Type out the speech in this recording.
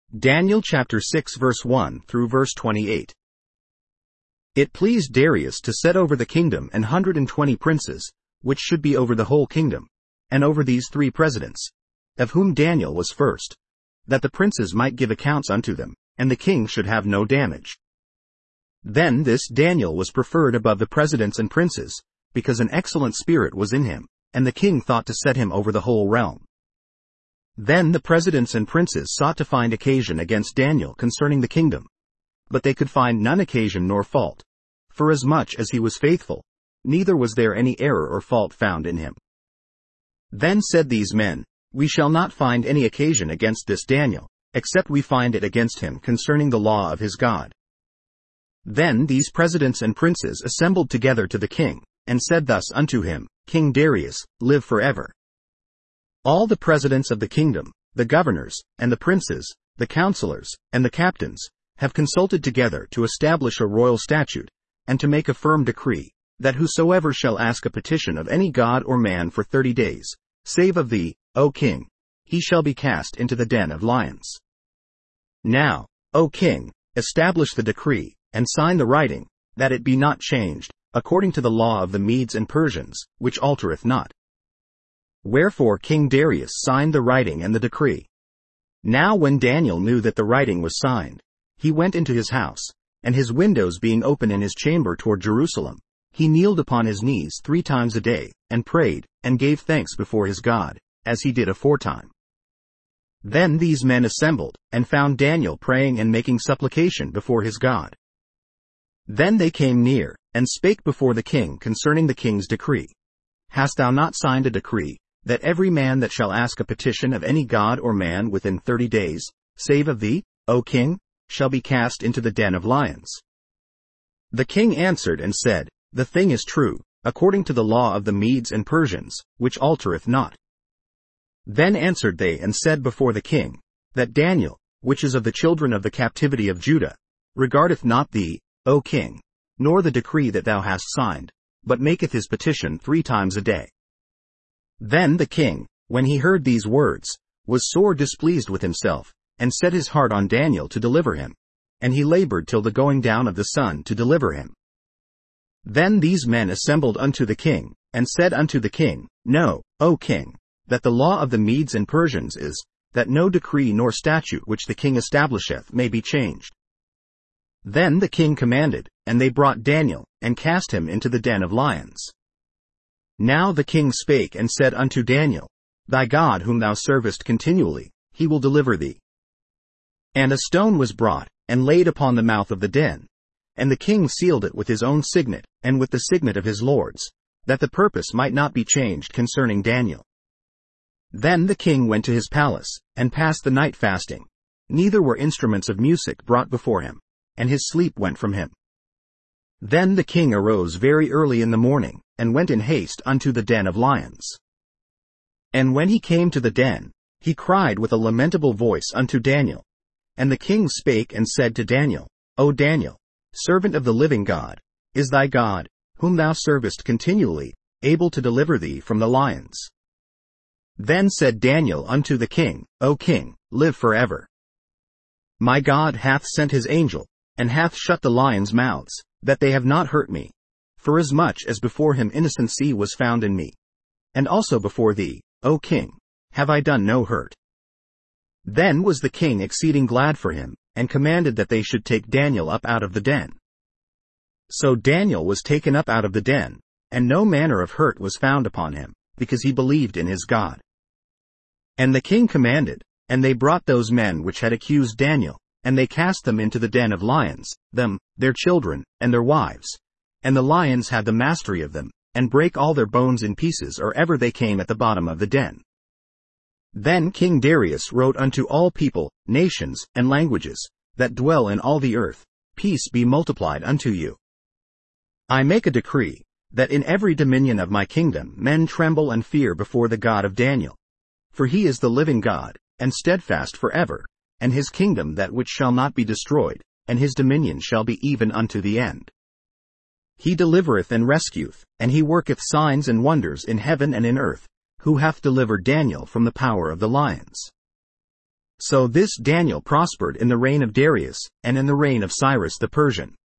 Daniel chapter 6 verse 1 through verse 28. It pleased Darius to set over the kingdom 120 princes, which should be over the whole kingdom, and over these 3 presidents, of whom Daniel was first, that the princes might give accounts unto them, and the king should have no damage. Then this Daniel was preferred above the presidents and princes, because an excellent spirit was in him, and the king thought to set him over the whole realm. Then the presidents and princes sought to find occasion against Daniel concerning the kingdom. But they could find none occasion nor fault, forasmuch as he was faithful, neither was there any error or fault found in him. Then said these men, We shall not find any occasion against this Daniel, except we find it against him concerning the law of his God. Then these presidents and princes assembled together to the king, and said thus unto him, King Darius, live forever. All the presidents of the kingdom, the governors, and the princes, the counselors, and the captains, have consulted together to establish a royal statute, and to make a firm decree, that whosoever shall ask a petition of any god or man for 30 days, save of thee, O king, he shall be cast into the den of lions. Now, O king, establish the decree, and sign the writing, that it be not changed, according to the law of the Medes and Persians, which altereth not. Wherefore King Darius signed the writing and the decree. Now when Daniel knew that the writing was signed, he went into his house, and his windows being open in his chamber toward Jerusalem, he kneeled upon his knees 3 times a day, and prayed, and gave thanks before his God, as he did aforetime. Then these men assembled, and found Daniel praying and making supplication before his God. Then they came near, and spake before the king concerning the king's decree. Hast thou not signed a decree, that every man that shall ask a petition of any god or man within 30 days, save of thee, O king, shall be cast into the den of lions? The king answered and said, The thing is true, according to the law of the Medes and Persians, which altereth not. Then answered they and said before the king, that Daniel, which is of the children of the captivity of Judah, regardeth not thee, O king, nor the decree that thou hast signed, but maketh his petition 3 times a day. Then the king, when he heard these words, was sore displeased with himself, and set his heart on Daniel to deliver him, and he labored till the going down of the sun to deliver him. Then these men assembled unto the king, and said unto the king, Know, O king, that the law of the Medes and Persians is, that no decree nor statute which the king establisheth may be changed. Then the king commanded, and they brought Daniel, and cast him into the den of lions. Now the king spake and said unto Daniel, Thy God whom thou servest continually, he will deliver thee. And a stone was brought, and laid upon the mouth of the den, and the king sealed it with his own signet, and with the signet of his lords, that the purpose might not be changed concerning Daniel. Then the king went to his palace, and passed the night fasting, neither were instruments of music brought before him, and his sleep went from him. Then the king arose very early in the morning, and went in haste unto the den of lions. And when he came to the den, he cried with a lamentable voice unto Daniel. And the king spake and said to Daniel, O Daniel, servant of the living God, is thy God, whom thou servest continually, able to deliver thee from the lions? Then said Daniel unto the king, O king, live forever. My God hath sent his angel, and hath shut the lions' mouths, that they have not hurt me, forasmuch as before him innocency was found in me. And also before thee, O king, have I done no hurt. Then was the king exceeding glad for him, and commanded that they should take Daniel up out of the den. So Daniel was taken up out of the den, and no manner of hurt was found upon him, because he believed in his God. And the king commanded, and they brought those men which had accused Daniel, and they cast them into the den of lions, them, their children, and their wives. And the lions had the mastery of them, and brake all their bones in pieces or ever they came at the bottom of the den. Then King Darius wrote unto all people, nations, and languages, that dwell in all the earth, Peace be multiplied unto you. I make a decree, that in every dominion of my kingdom men tremble and fear before the God of Daniel. For he is the living God, and steadfast forever, and his kingdom that which shall not be destroyed, and his dominion shall be even unto the end. He delivereth and rescueth, and he worketh signs and wonders in heaven and in earth, who hath delivered Daniel from the power of the lions. So this Daniel prospered in the reign of Darius, and in the reign of Cyrus the Persian.